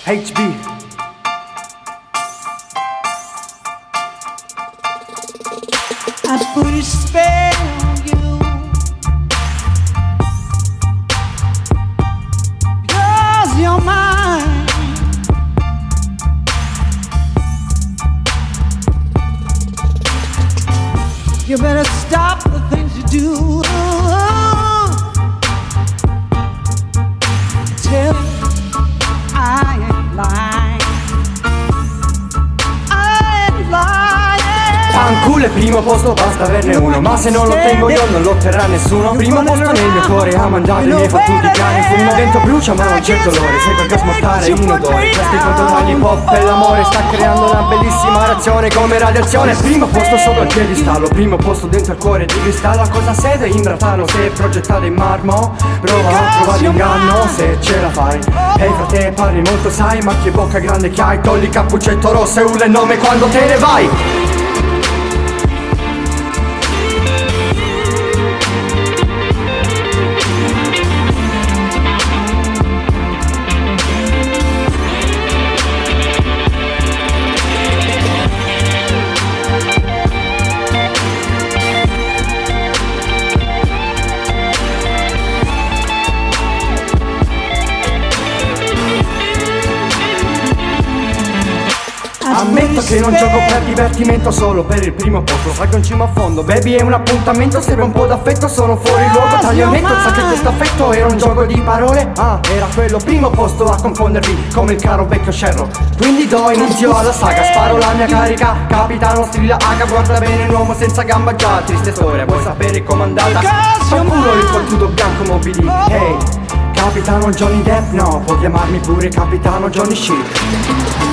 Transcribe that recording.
HB. I put a spell on you, 'cause you're mine. You better stop the things you do. Tell you I ain't lying. I ain't lying. Fanculo è primo posto, basta averne uno. Ma se non lo tengo io non lo otterrà nessuno. Primo posto nel mio cuore, ha mangiato i miei fottuti cani. Fumo dentro brucia ma non c'è dolore. Segue il gas mortale in un odore. Questi contro tra l'hip hop e l'amore sta creando una bellissima reazione come radiazione. Primo posto sopra il piedistallo, primo posto dentro il cuore di cristallo. A cosa serve imbrattarlo se è progettato in marmo? Prova a trovare l'inganno se ce la fai. Ehi frate, parli molto sai, ma che bocca grande che hai. Togli cappuccetto rosso e urla il nome quando te ne vai. Ammetto che non gioco per divertimento, solo per il primo posto. Salgo in cima a fondo, baby è un appuntamento. Serve un po' d'affetto, sono fuori luogo. Taglio netto, sa che questo affetto era un gioco di parole. Ah, era quello, primo posto a confondervi come il caro vecchio Sherlock. Quindi do inizio alla saga, sparo la mia carica. Capitano strilla H, guarda bene un uomo senza gamba già. Triste storia, vuoi sapere com'è andata? Fanculo il fottuto bianco Moby Dick. Hey, capitano Johnny Depp, no, può chiamarmi pure capitano Johnny Shit.